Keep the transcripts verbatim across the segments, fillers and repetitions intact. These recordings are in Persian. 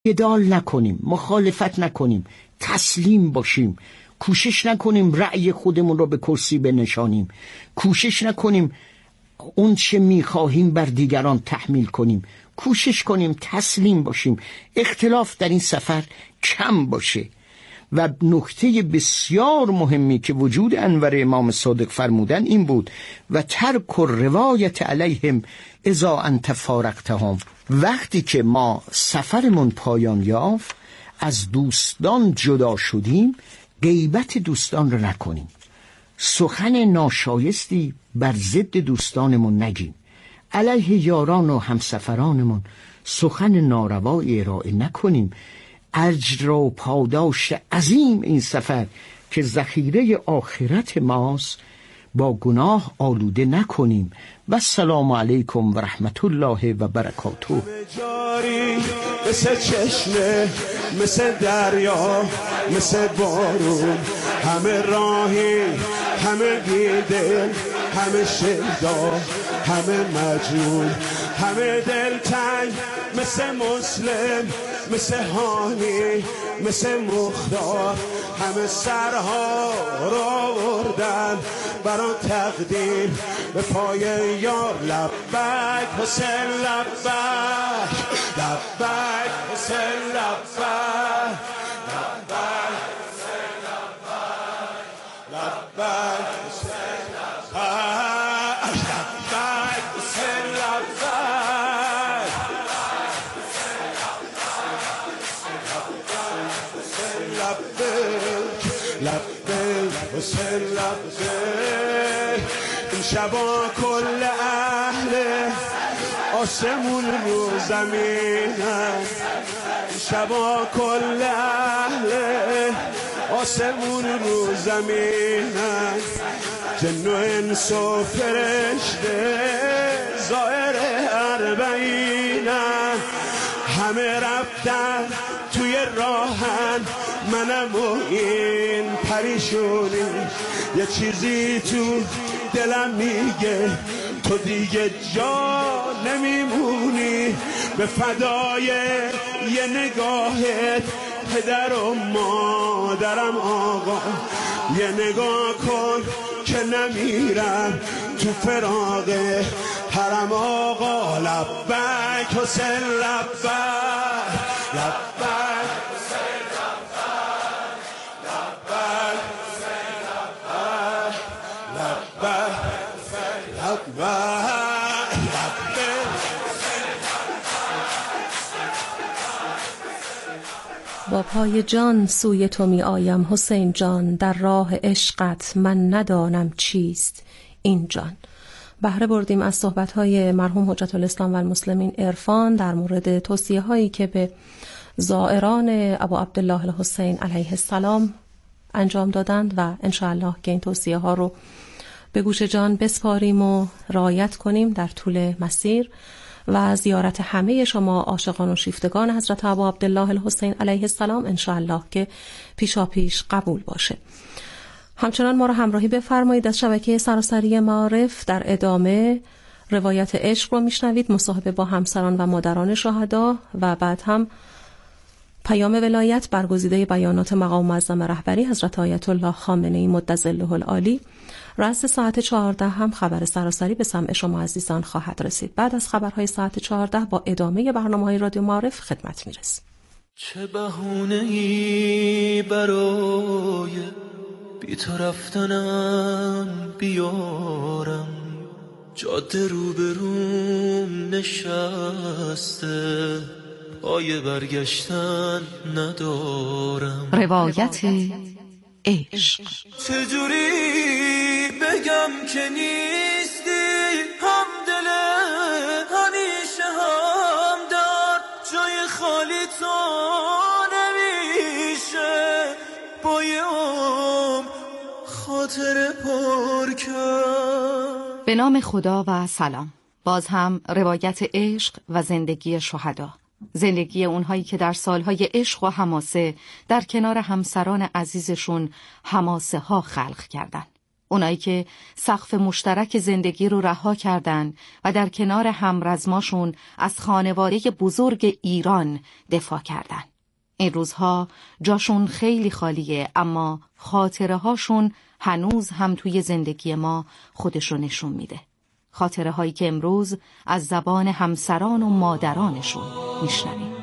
جدال نکنیم، مخالفت نکنیم، تسلیم باشیم، کوشش نکنیم رأی خودمون رو به کرسی بنشانیم، کوشش نکنیم اون چه میخواهیم بر دیگران تحمیل کنیم، کوشش کنیم تسلیم باشیم، اختلاف در این سفر کم باشه. و نکته بسیار مهمی که وجود انور امام صادق فرمودن این بود و ترک روایت علیهم اذا انت فارقتهم. وقتی که ما سفرمون پایان یافت، از دوستان جدا شدیم، غیبت دوستان رو نکنیم، سخن ناشایستی بر ضد دوستانمون نگیم، علیه یاران و همسفرانمون سخن ناروایی ارائه نکنیم. اجر و پاداش عظیم این سفر که ذخیره آخرت ماست با گناه آلوده نکنیم. و السلام علیکم و رحمت الله و برکاته. جاری مثل چشمه، مثل دریا، مثل بارون، همه راهی، همه بیدل، همه شیدا، همه مجنون، همه دلتنگ، مثل مسلم، مثل هانی، مثل مختار، همه سرها را آوردن برای تقدیم به پای یار. لبک حسین لبک، لبک حسین لبک، لبک حسین لبک، لبک حسین لبک، لبک حسین لبک، لبک حسین لبک. این شبا کل اهل آسمون رو زمینن، این شبا کل اهل آسمون رو زمینن، جن و انس و فرشته زائر اربعینن، همه رفتن توی راهن، منم و این پریشونی، یه چیزی تو دلم میگه تو دیگه جا نمیمونی، به فدای یه نگاهت پدر و مادرم آقا، یه نگاه کن که نمیرم تو فراق حرم آقا. لبک حسین لبک، لبک حسین لبک، لبک حسین لبک، لبک حسین لبک. با پای جان سوی تو می آیم حسین جان، در راه عشقت من ندانم چیست این جان. بهره بردیم از صحبت‌های مرحوم حجت الاسلام و المسلمین عرفان در مورد توصیه‌هایی که به زائران ابو عبدالله الحسین علیه السلام انجام دادند و انشاءالله که این توصیه‌ها رو به گوش جان بسپاریم و رعایت کنیم در طول مسیر و زیارت همه شما عاشقان و شیفتگان حضرت ابو عبدالله الحسین علیه السلام انشاءالله که پیشا پیش قبول باشه. همچنان ما را همراهی بفرمایید از شبکه سراسری معارف. در ادامه روایت عشق رو میشنوید، مصاحبه با همسران و مادران شهدا و بعد هم پیام ولایت برگزیده بیانات مقام معظم رهبری حضرت آیت الله خامنه‌ای مدظله العالی. رأس ساعت چهارده هم خبر سراسری به سمع شما عزیزان خواهد رسید. بعد از خبرهای ساعت چهارده با ادامه برنامه‌های رادیو معارف خدمت میرسیم. چه بهونه‌ای برای بی تو رفتنم بیارم، جاده روبروم نشسته، پای برگشتن ندارم. روایت عشق. چجوری بگم که نیستی همدل همیشه همدار، جای خالی تو نمیشه با یه عمر خاطر پر کرد. به نام خدا و سلام. باز هم روایت عشق و زندگی شهدا، زندگی اونهایی که در سالهای عشق و حماسه در کنار همسران عزیزشون حماسه ها خلق کردن. اونایی که سقف مشترک زندگی رو رها کردن و در کنار همرزماشون از خانواده بزرگ ایران دفاع کردن. این روزها جاشون خیلی خالیه، اما خاطره هاشون هنوز هم توی زندگی ما خودشو نشون میده. خاطره هایی که امروز از زبان همسران و مادرانشون میشنویم.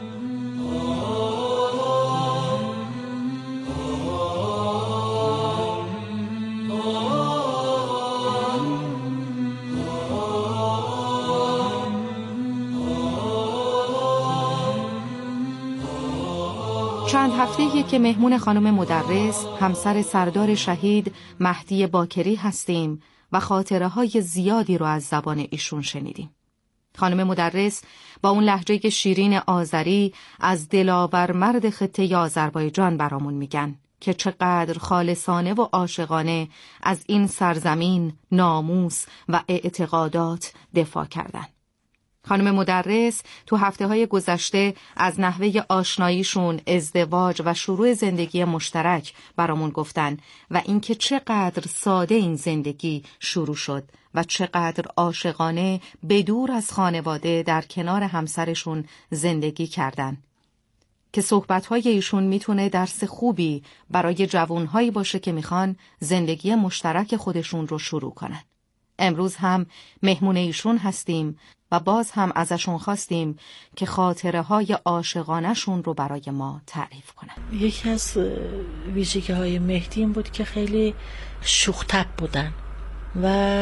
چند هفته‌ای که مهمون خانم مدرس، همسر سردار شهید مهدی باکری هستیم و خاطره های زیادی رو از زبان ایشون شنیدیم. خانم مدرس با اون لهجه شیرین آذری از دلاور مرد خطه آذربایجان برامون میگن که چقدر خالصانه و عاشقانه از این سرزمین، ناموس و اعتقادات دفاع کردن. خانم مدرس تو هفته‌های گذشته از نحوه آشناییشون، ازدواج و شروع زندگی مشترک برامون گفتن و اینکه چقدر ساده این زندگی شروع شد و چقدر عاشقانه بدور از خانواده در کنار همسرشون زندگی کردن. که صحبت‌های ایشون میتونه درس خوبی برای جوانهایی باشه که میخوان زندگی مشترک خودشون رو شروع کنن. امروز هم مهمون ایشون هستیم و باز هم ازشون خواستیم که خاطره های عاشقانه‌شون رو برای ما تعریف کنن. یکی از ویژگی های مهدی این بود که خیلی شوخ طبع بودن و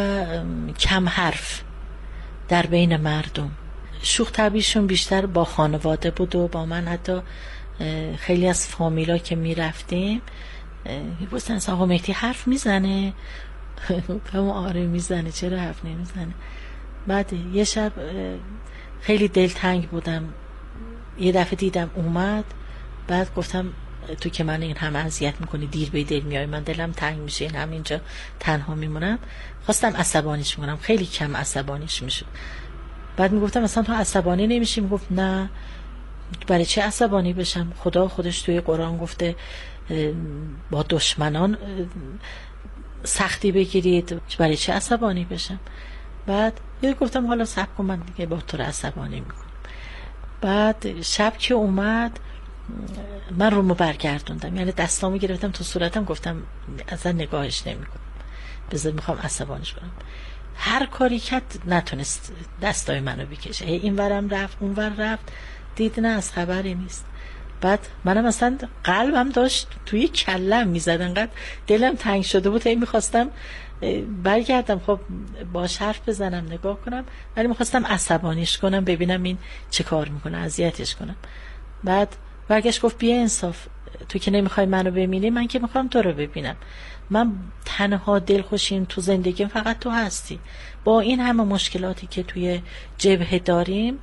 کم حرف در بین مردم. شوخ طبعیشون بیشتر با خانواده بود و با من. حتی خیلی از فامیلا که می رفتیم گفتن آقا مهدی حرف میزنه؟ گفتم آره میزنه، چرا حرف نمیزنه؟ بعد یه شب خیلی دلتنگ بودم، یه دفعه دیدم اومد، بعد گفتم تو که من این همه اذیت میکنی، دیر به دل میای، من دلم تنگ میشه، این همینجا تنها میمونم. خواستم عصبانیش کنم، خیلی کم عصبانیش میشد. بعد میگفتم مثلا تو عصبانی نمیشی؟ میگفت نه. برای چه عصبانی بشم؟ خدا خودش توی قرآن گفته با دشمنان سختی بگیرید، برای چه عصبانی بشم؟ بعد یه گفتم حالا صبر کن، من دیگه با تو عصبانی میکنم. بعد شب که اومد من رومو برگردوندم، یعنی دستامو گرفتم تو صورتم، گفتم اصلا نگاهش نمیکنم، بذار میخوام عصبانیش کنم. هر کاری کرد نتونست دستای منو بکشه، این ورم رفت اون ور رفت، دید نه از خبری نیست. بعد منم اصلا قلبم داشت توی کلم میزد، انقدر دلم تنگ شده بود، هی میخواستم برگردم خب باش حرف بزنم، نگاه کنم، ولی میخواستم عصبانیش کنم، ببینم این چه کار میکنه، اذیتش کنم. بعد برگشت گفت بیا انصاف، تو که نمیخوای منو ببینی، من که میخوام تو رو ببینم. من تنها دلخوشیم تو زندگیم فقط تو هستی. با این همه مشکلاتی که توی جبهه داریم،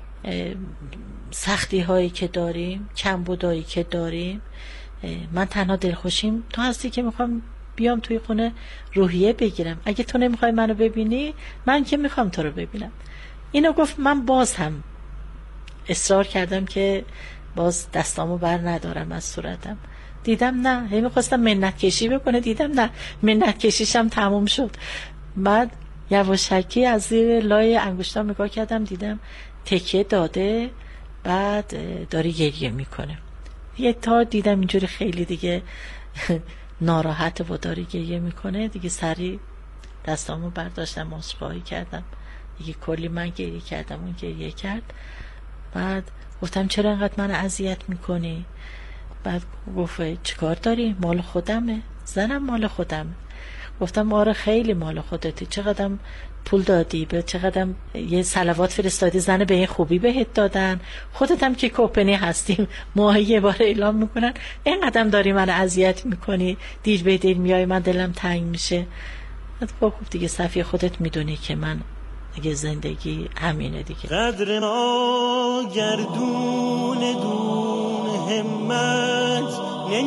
سختی هایی که داریم، کمبودایی که داریم، من تنها دلخوشیم تو هستی که میخوام بیام توی خونه روحیه بگیرم. اگه تو نمیخوای منو ببینی، من که میخوام تو رو ببینم. اینو گفت. من باز هم اصرار کردم که باز دستامو بر ندارم از صورتم. دیدم نه، هی میخواستم منت کشی بکنه، دیدم نه، منت کشیشم تموم شد. بعد یواشکی از زیر لای انگشتام نگاه کردم، دیدم تکیه داده، بعد داری گریه میکنه. یه تا دیدم اینجوری خیلی دیگه ناراحت و داری گریه میکنه، دیگه سری دستامو برداشتم، عذرخواهی کردم، دیگه کلی من گریه کردم، اون گریه کرد. بعد گفتم چرا انقدر من اذیت میکنی؟ بعد گفت چیکار داری؟ مال خودمه، زنم مال خودمه. گفتم آره خیلی مال خودتی، چقدر پول دادی، به چقدر یه صلوات فرستادی، زن به این خوبی بهت دادن، خودت هم که کمپانی هستیم ماهی یه بار اعلام میکنن، اینقدر داری من اذیت میکنی، دیر به دیر میای، من دلم تنگ میشه. بعد گفت دیگه صفی خودت میدونی که من دیگه زندگی همینه دیگه. قدر ما گردون دون همت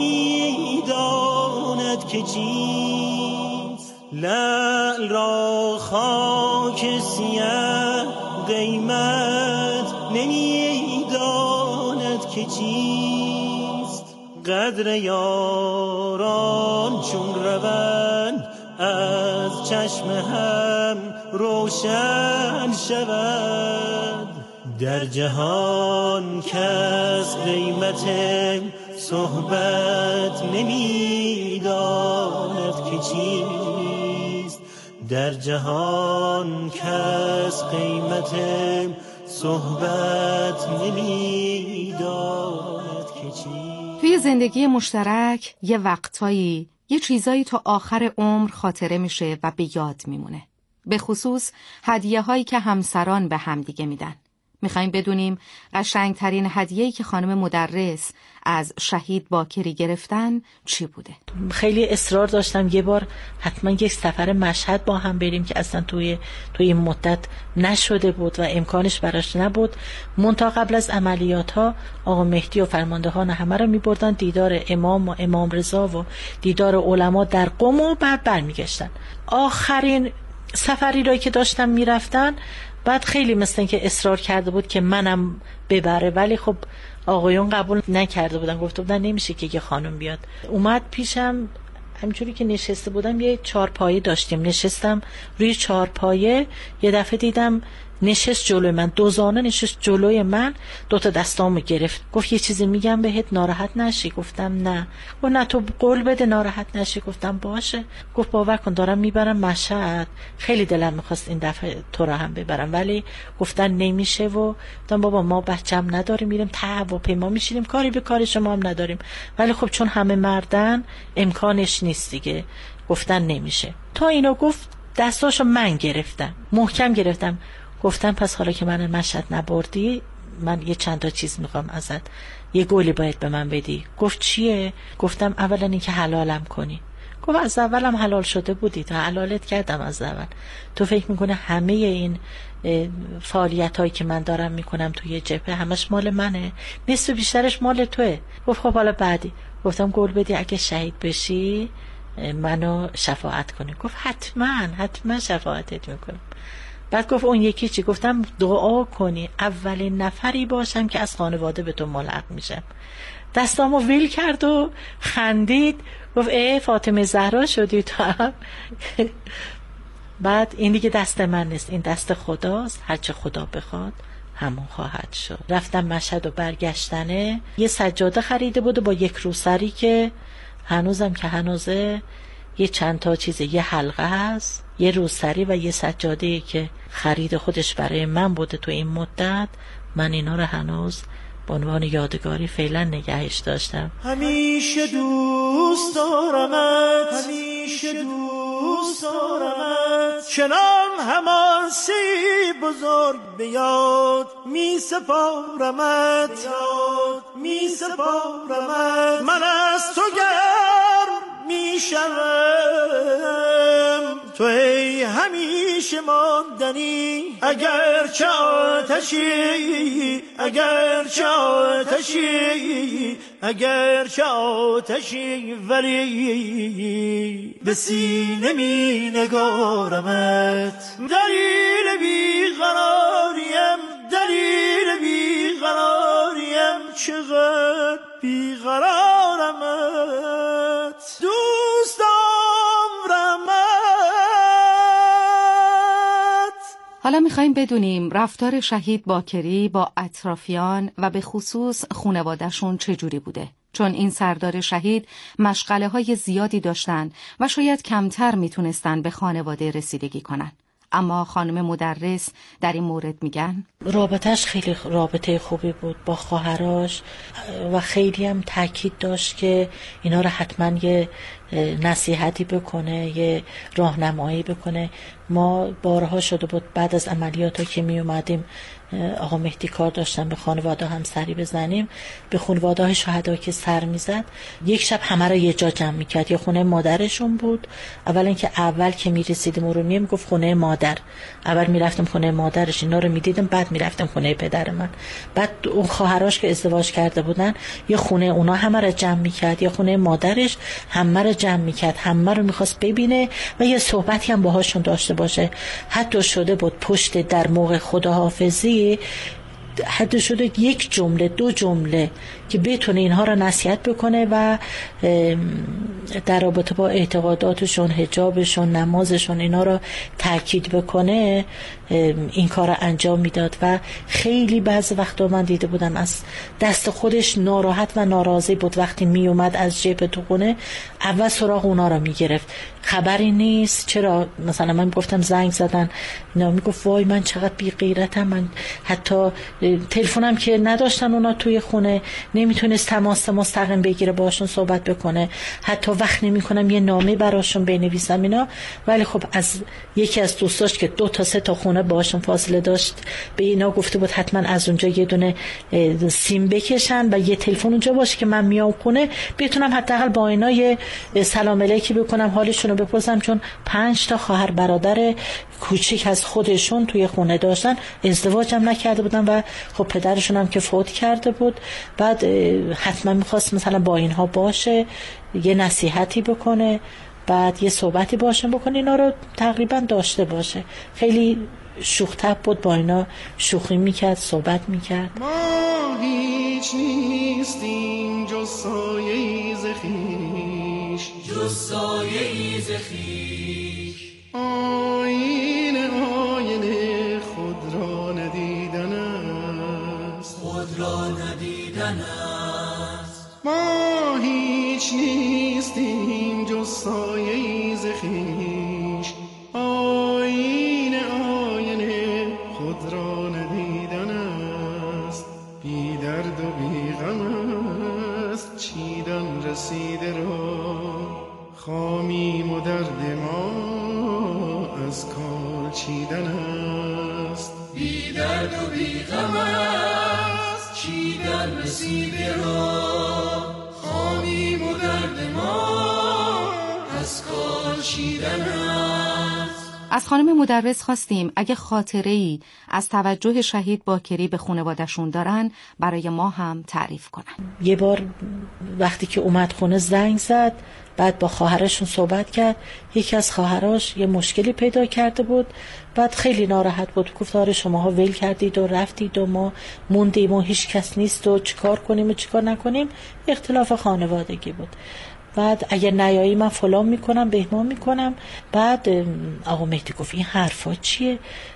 نمیداند که چیست، لعل را خاک سیه قیمت نمیداند که چیست. قدر یاران چون روند از چشم هم روشن شود. در جهان کس قیمت صحبت نمیداند که چیست. در جهان کس قیمت صحبت نمیداند که چیست. توی زندگی مشترک یه وقتایی یه چیزایی تا آخر عمر خاطره میشه و به یاد میمونه. به خصوص هدیه هایی که همسران به همدیگه میدن. میخوایم بدونیم قشنگترین هدیه‌ای که خانم مدرس از شهید باکری گرفتن چی بوده؟ خیلی اصرار داشتم یه بار حتما یک سفر مشهد با هم بریم که اصلا توی توی این مدت نشده بود و امکانش براش نبود. منتها قبل از عملیات ها آقا مهدی و فرماندهان همه رو میبردن دیدار امام و امام رضا و دیدار علما در قم و بعد برمیگشتن. آخرین سفری رو که داشتم میرفتن بعد خیلی مثل این که اصرار کرده بود که منم ببره، ولی خب آقایون قبول نکرده بودن، گفته بودن نمیشه که یه خانم بیاد. اومد پیشم همینجوری که نشسته بودم یه چهارپایه داشتیم، نشستم روی چهارپایه، یه دفعه دیدم نشست جلوی من، دوزانه نشست جلوی من، دوتا دستامو گرفت، گفت یه چیزی میگم بهت ناراحت نشی. گفتم نه. گفت نه تو قول بده ناراحت نشی. گفتم باشه. گفت باور کن دارم میبرم مشهد، خیلی دلم میخواست این دفعه تو رو هم ببرم ولی گفتن نمیشه. و گفتم بابا ما بچم نداریم، میریم ته هواپیما میشینیم، کاری به کار شما هم نداریم، ولی خب چون همه مردن امکانش نیست دیگه. گفتن نمیشه. تا اینو گفت دستاشو من گرفتم، محکم گرفتم. گفتم پس حالا که من مشهد نبردی، من یه چند تا چیز میخوام ازت، یه گلی باید به من بدی. گفت چیه؟ گفتم اولا این که حلالم کنی. گفت از اولم حلال شده بودی، تا حلالت کردم از اول. تو فکر میکنه همه این فعالیت هایی که من دارم میکنم توی جبهه همش مال منه؟ نصف بیشترش مال توه. گفت خب حالا بعدی. گفتم گل بدی اگه شهید بشی منو شفاعت کنی. گفت حتما حتما شفاعتت میکنم. بعد گفت اون یکی چی؟ گفتم دعا کنی اولین نفری باشم که از خانواده به تو ملحق میشم. دستامو ویل کرد و خندید، گفت ای فاطمه زهرا شدی تو هم. بعد این دیگه دست من نیست، این دست خداست، هرچه خدا بخواد همون خواهد شد. رفتم مشهد و برگشتنه یه سجاده خریده بود با یک روسری که هنوزم که هنوزه یه چند تا چیزه، یه حلقه هست، یه روسری و یه سجاده که خرید خودش برای من بوده تو این مدت. من اینا رو هنوز به عنوان یادگاری فعلا نگهش داشتم. همیشه دوست دارمت، همیشه دوست دارمت، چنان همان سی بزرگ به یاد می سپارمت، می سپارمت. من از تو گرم می شوم، تو ای همیشه ماندنی، اگر چه آتشی، اگر چه آتشی، اگر چه آتشی، ولی به سینه می نگارمت. دلیل بیقراریم، دلیل بیقراریم، چقدر بیقرارمت، دوست دارمت. حالا میخوایم بدونیم رفتار شهید باکری با اطرافیان و به خصوص خانواده‌شون چجوری بوده، چون این سردار شهید مشغله های زیادی داشتن و شاید کمتر میتونستن به خانواده رسیدگی کنن. اما خانم مدرس در این مورد میگن رابطهش خیلی رابطه خوبی بود با خواهراش و خیلی هم تاکید داشت که اینا رو حتما یه نصیحتی بکنه، یه راهنمایی بکنه. ما بارها شده بود بعد از عملیات ها که می اومدیم آقا مهدی کار داشتن به خانواده هم سری بزنیم، به خانواده های شهدا که سر میزد یک شب همه رو یه جا جمع میکرد. یه خونه مادرشون بود. اولا که اول که میرسیدیم اون رو میگفت خونه مادر، اول میرفتم خونه مادرش اینا رو میدیدم، بعد میرفتم خونه پدر من. بعد اون خواهراش که ازدواج کرده بودن یه خونه اونا همه رو جمع میکرد، یه خونه مادرش همه رو جمع میکرد، همه رو میخواست ببینه و یه صحبتی هم باهاشون داشته باشه. حتی شده بود پشت در موقع خداحافظی حتی شده یک جمله دو جمله که بتونه اینها را نصیحت بکنه و در رابطه با اعتقاداتشون، حجابشون، نمازشون اینا را تاکید بکنه، این کار را انجام میداد. و خیلی بعض وقتا من دیده بودم از دست خودش ناراحت و ناراضی بود وقتی می اومد از جیب تو خونه، اول سراغ اونا را میگرفت، خبری نیست، چرا مثلا من گفتم زنگ زدن، اینا میگفت وای من چقدر بی غیرتم، من حتی تلفنم که نداشتن اونا توی خونه، نمیتونست تماس مستقیم بگیره باشون صحبت بکنه، حتی وقت نمیکنم یه نامه براشون بنویسم اینا. ولی خب از یکی از دوستاش که دو تا سه تا خونه باشون فاصله داشت به اینا گفته بود حتما از اونجا یه دونه سیم بکشن و یه تلفن اونجا باشه که من میام خونه بتونم حداقل با اینا یه سلام علیکی بکنم، حالشون رو بپرسم، چون پنج تا خواهر برادر کوچیک از خودشون توی خونه داشتن، ازدواج هم نکرده بودن و خب پدرشون هم که فوت کرده بود. بعد حتما میخواست مثلا با اینها باشه، یه نصیحتی بکنه، بعد یه صحبتی باشن بکنه، اینا رو تقریبا داشته باشه. خیلی شوخ طبع بود، با اینا شوخی میکرد، صحبت میکرد. ما هیچ نیستیم جز سایه‌ای ز خویش، جز سایه‌ای ز خویش، آینه آینه خود را ندیدن است، خود را ندیدن است. ما هیچ نیستیم جز سایه‌ای ز خویش، آینه آینه خود را ندیدن است. بی درد و بی غم است چیدن رسیده را، خامیم و درد ما از کال چیدن است. بی درد و بی غم است چیدن رسیده را، خامیم و درد ما از کال چیدن است. از خانم مدرس خواستیم اگه خاطره‌ای از توجه شهید باکری به خانواده‌شون دارن برای ما هم تعریف کنن. یه بار وقتی که اومد خونه زنگ زد، بعد با خواهرشون صحبت کرد، یکی از خواهراش یه مشکلی پیدا کرده بود، بعد خیلی ناراحت بود، گفت آره شماها ول کردید و رفتید و ما موندیم و هیچ کس نیست و چیکار کنیم و چیکار نکنیم. اختلاف خانوادگی بود. بعد اگر نیایی من فلان میکنم بهمان میکنم. بعد آقا مهدی گفت این حرفا چیه؟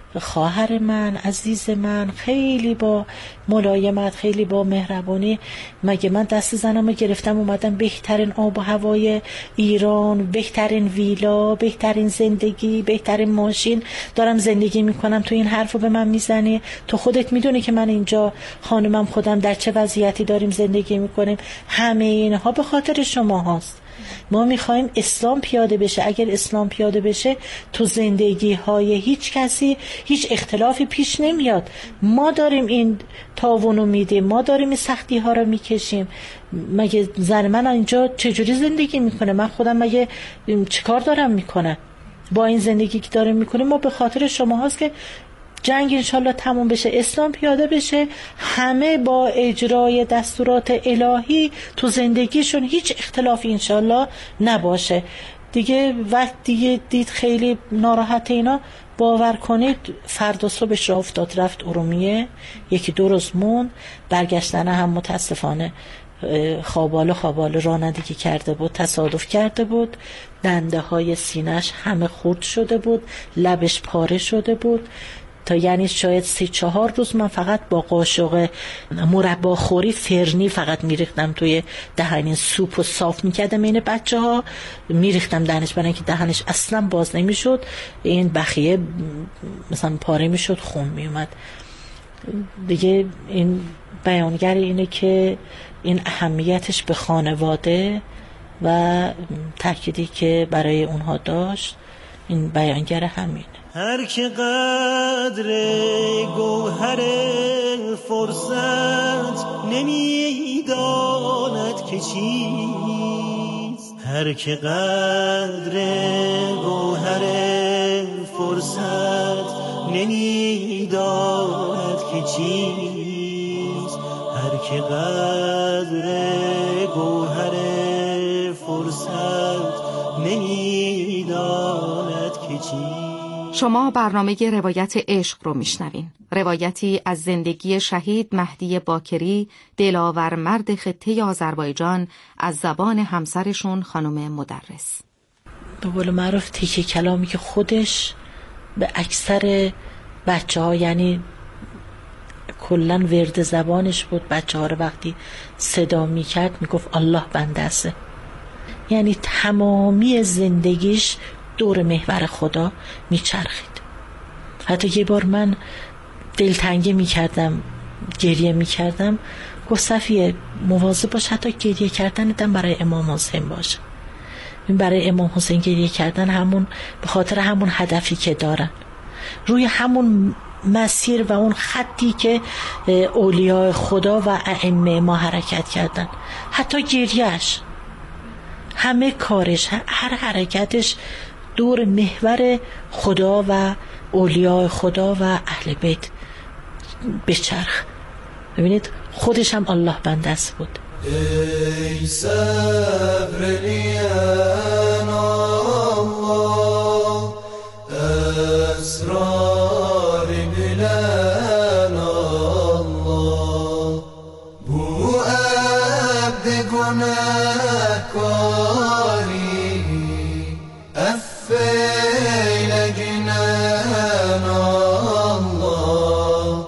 خواهر من، عزیز من، خیلی با ملایمت، خیلی با مهربانی، مگه من دست زنمو گرفتم اومدم بهترین آب و هوای ایران، بهترین ویلا، بهترین زندگی، بهترین ماشین دارم زندگی میکنم، تو این حرفو به من میزنی؟ تو خودت میدونی که من اینجا خانمم خودم در چه وضعیتی داریم زندگی میکنیم. همه اینها به خاطر شما هاست. ما میخوایم اسلام پیاده بشه. اگر اسلام پیاده بشه تو زندگی های هیچ کسی هیچ اختلافی پیش نمیاد. ما داریم این تاوانو میدیم، ما داریم این سختی ها رو میکشیم. مگه زن من اینجا چجوری زندگی میکنه؟ من خودم مگه چیکار دارم میکنه؟ با این زندگی که داریم میکنیم ما به خاطر شما هاست که جنگ انشالله تموم بشه، اسلام پیاده بشه، همه با اجرای دستورات الهی تو زندگیشون هیچ اختلافی انشالله نباشه. دیگه وقت دیگه دید خیلی ناراحت اینا، باور کنید فردا صبحش را افتاد رفت ارومیه، یکی دو روز مون، برگشتن هم متاسفانه خواباله خواباله رانندگی کرده بود، تصادف کرده بود، دنده های سینش همه خورد شده بود، لبش پاره شده بود. تا یعنی شاید سی چهار روز من فقط با قاشق مرباخوری فرنی فقط میریختم توی دهن، این سوپ و صاف میکردم این بچه ها، میریختم دهنش برای اینکه دهنش اصلا باز نمیشد، این بخیه مثلا پاره میشد، خون میومد. دیگه این بیانگر اینه که این اهمیتش به خانواده و تأکیدی که برای اونها داشت، این بیانگر همینه. هر که قدر گوهر فرصت نمیداند که چیست، هر که قدر گوهر فرصت نمیداند که چیست، هر که قدر گوهر فرصت نمیداند که چیست. شما برنامه روایت عشق رو میشنوین. روایتی از زندگی شهید مهدی باکری، دلاور مرد خطه آذربایجان، از زبان همسرشون خانم مدرس. به قول معروف تیکه کلامی که خودش به اکثر بچه ها، یعنی کلن ورد زبانش بود، بچه ها رو وقتی صدا می کرد می گفت الله بنده است. یعنی تمامی زندگیش دور محور خدا می چرخید. حتی یه بار من دلتنگی می کردم، گریه می کردم، گفت صفیه مواظب باش حتی گریه کردن دم برای امام حسین باشه. این برای امام حسین گریه کردن همون به خاطر همون هدفی که دارن، روی همون مسیر و اون خطی که اولیاء خدا و ائمه ما حرکت کردن. حتی گریهش، همه کارش، هر حرکتش دور محور خدا و اولیاء خدا و اهل بیت بچرخ. ببینید خودش هم الله بنده است بود. ای صبر لیان الله اسرار بلان الله بو عبد گناهکاری افیل جنان الله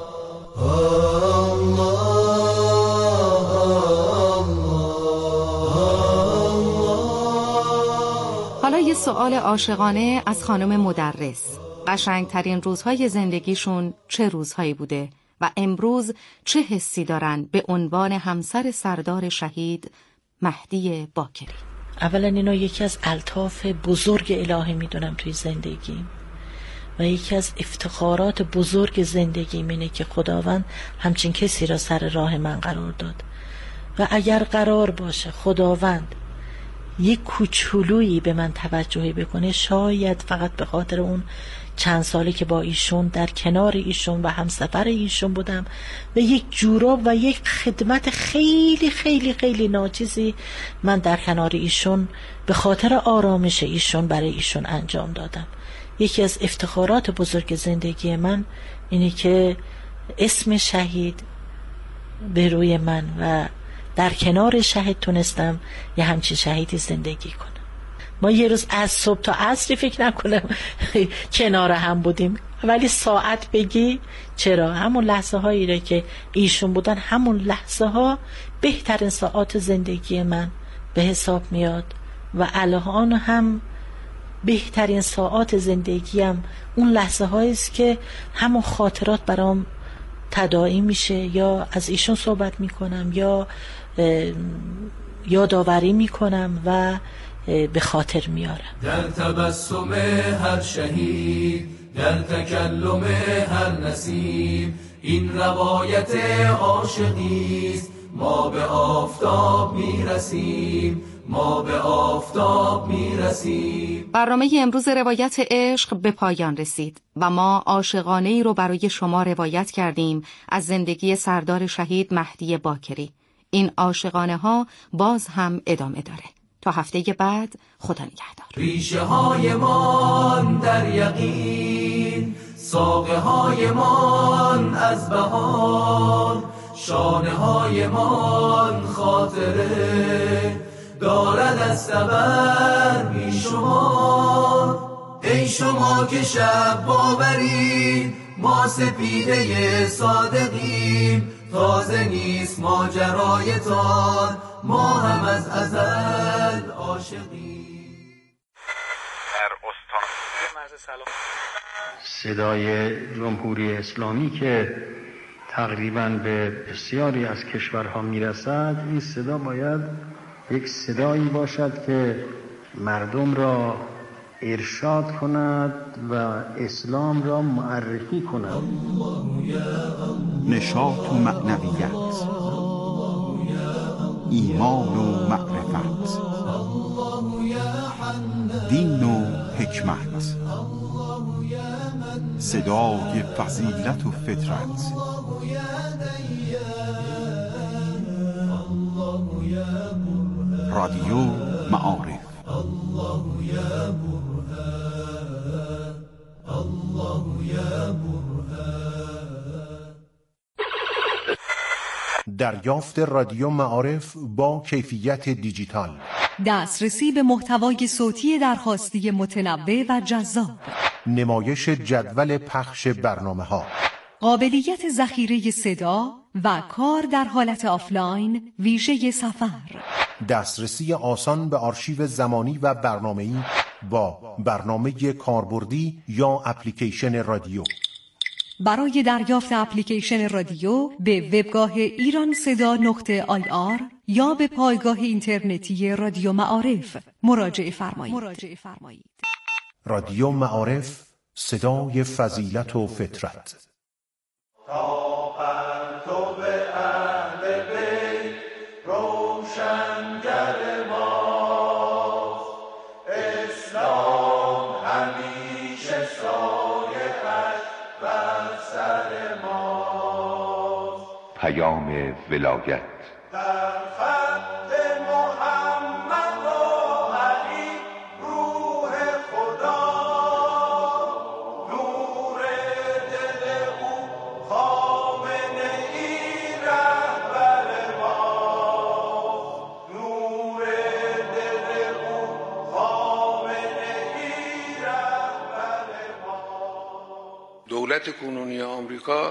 حالا یه سوال عاشقانه از خانم مدرس. قشنگترین روزهای زندگیشون چه روزهایی بوده و امروز چه حسی دارن به عنوان همسر سردار شهید مهدی باکری؟ اولا اینا یکی از الطاف بزرگ الهی میدونم توی زندگیم و یکی از افتخارات بزرگ زندگیم اینه که خداوند همچین کسی را سر راه من قرار داد. و اگر قرار باشه خداوند یک کوچولویی به من توجهی بکنه، شاید فقط به خاطر اون چند سالی که با ایشون در کنار ایشون و همسفر ایشون بودم و یک جوراب و یک خدمت خیلی خیلی خیلی ناچیزی من در کنار ایشون به خاطر آرامش ایشون برای ایشون انجام دادم. یکی از افتخارات بزرگ زندگی من اینه که اسم شهید به روی من و در کنار شهید تونستم یه همچین شهیدی زندگی کنم. ما یه روز از صبح تا عصری فکر نکنم کنار هم بودیم، ولی ساعت بگی چرا، همون لحظه هایی را که ایشون بودن همون لحظه ها بهترین ساعات زندگی من به حساب میاد و الان هم بهترین ساعات زندگیم اون لحظه هاییست که همون خاطرات برام تداعی میشه، یا از ایشون صحبت میکنم یا یادآوری میکنم و به خاطر میارم. در تبسم هر شهید، در تکلم هر نسیم، این روایت عاشقیست، ما به آفتاب میرسیم، ما به آفتاب میرسیم. برنامه امروز روایت عشق به پایان رسید و ما عاشقانه ای رو برای شما روایت کردیم از زندگی سردار شهید مهدی باکری. این عاشقانه ها باز هم ادامه داره. تا هفته بعد خدا نگهدار. ریشه های من در یقین، ساقه های من از بهار، شانه های من خاطره دارد از سبر بی شمار. ای شما که شب باورید، ما سپیده صادقیم، تازه نیست ماجرایتان، ما هم از ازل عاشقیم. در استان مرز سلام صدای جمهوری اسلامی که تقریباً به بسیاری از کشورها میرسد، این صدا باید یک صدایی باشد که مردم را ارشاد کند و اسلام را معرفی کند. نشاط و معنویت، ایمان و معرفت، دین و حکمت، صدای فضیلت و فطرت، رادیو معارف. دریافت رادیو معارف با کیفیت دیجیتال، دسترسی به محتوای صوتی درخواستی متنوع و جذاب، نمایش جدول پخش برنامه‌ها، قابلیت ذخیره صدا و کار در حالت آفلاین ویژه سفر، دسترسی آسان به آرشیو زمانی و برنامه‌ای با برنامه کاربردی یا اپلیکیشن رادیو. برای دریافت اپلیکیشن رادیو به وبگاه ایران صدا نقطه آی آر یا به پایگاه اینترنتی رادیو معارف مراجعه فرمایید. رادیو معارف، صدای فضیلت و فطرت. پیام ولایت در خط محمد و علی روح خدا، نور دل او خامنه ای رهبر ما، نور دل او خامنه ای رهبر ما. دولت کنونی آمریکا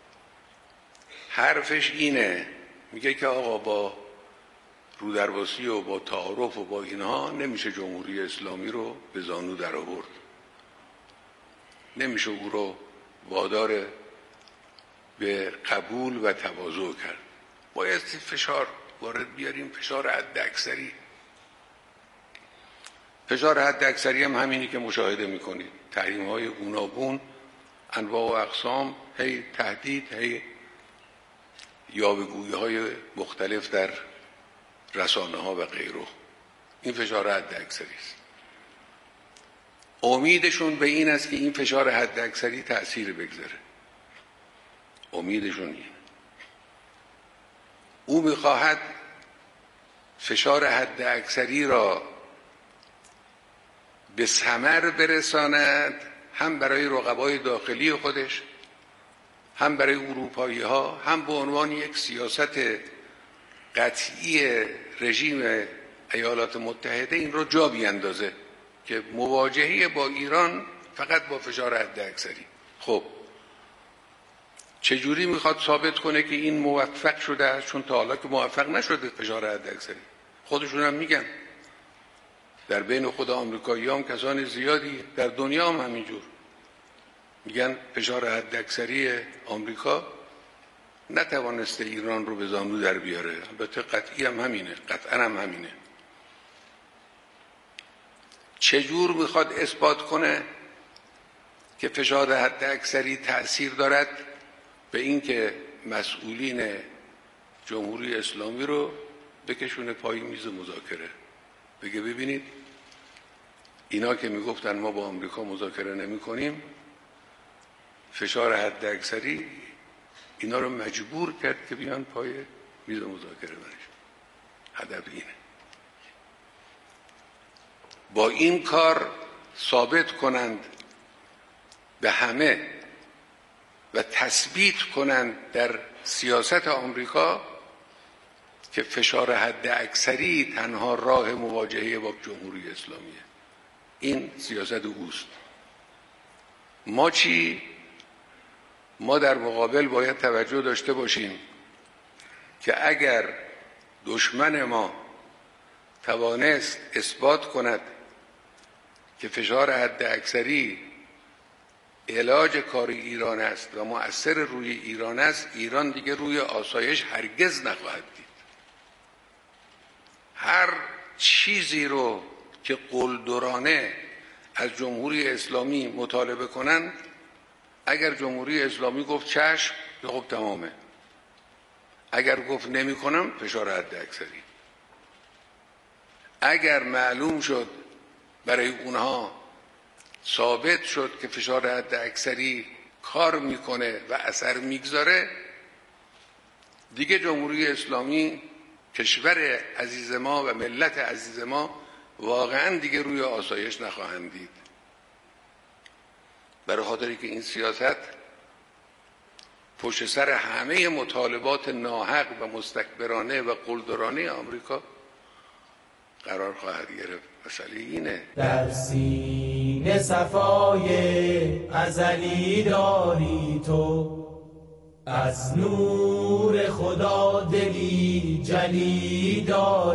حرفش اینه، میگه که آقا با رودرواسی و با تعارف و با اینها نمیشه جمهوری اسلامی رو به زانو در آورد، نمیشه او رو وادار به قبول و تواضع کرد، باید فشار وارد بیاریم، فشار حد اکثری. فشار حد اکثری هم همینی که مشاهده میکنید، تحریم های گوناگون، انواع و اقسام، هی تهدید، هی یاوه‌گویی های مختلف در رسانه ها و غیره. این فشار حد اکثری است. امیدشون به این است که این فشار حد اکثری تأثیر بگذاره. امیدشون این. او میخواهد فشار حد اکثری را به ثمر برساند، هم برای رقبای داخلی خودش، هم برای اروپایی ها، هم به عنوان یک سیاست قطعی رژیم ایالات متحده این رو جا بیندازه که مواجهه با ایران فقط با فشار حد اکثری. خب چجوری میخواد ثابت کنه که این موفق شده است؟ چون تا حالا که موفق نشده فشار حد اکثری. خودشون هم میگن، در بین خود آمریکایی هم کسان زیادی در دنیا هم همینجور میگن فشار حد اکثری آمریکا نتوانسته ایران رو به زانو در بیاره. البته قطعی هم همینه، قطعا هم همینه. چجور میخواد اثبات کنه که فشار حد اکثری تأثیر دارد؟ به این که مسئولین جمهوری اسلامی رو بکشونه پای میز مذاکره، بگه ببینید اینا که میگفتن ما با آمریکا مذاکره نمی کنیم، فشار حد اکثری اینا رو مجبور کرد که بیان پای میز مذاکره بنشن. هدف اینه. با این کار ثابت کنند به همه و تثبیت کنند در سیاست آمریکا که فشار حد اکثری تنها راه مواجهه با جمهوری اسلامیه. این سیاست اوست. ما چی؟ ما در مقابل باید توجه داشته باشیم که اگر دشمن ما توانست اثبات کند که فشار حد اکثری علاج کار ایران است و مؤثر روی ایران است، ایران دیگه روی آسایش هرگز نخواهد دید. هر چیزی رو که قلدرانه از جمهوری اسلامی مطالبه کنند، اگر جمهوری اسلامی گفت چشم، خب تمامه. اگر گفت نمی کنم، فشار حد اکثری. اگر معلوم شد برای اونها ثابت شد که فشار حد اکثری کار میکنه و اثر میگذاره، دیگه جمهوری اسلامی، کشور عزیز ما و ملت عزیز ما واقعا دیگه روی آسایش نخواهند دید. برای خاطری که این سیاست پشت سر همه مطالبات ناحق و مستکبرانه و قلدرانه آمریکا قرار خواهد گرفت. مسئله اینه. در سینه صفای ازلی داری تو، از نور خدا دلی جلی داری.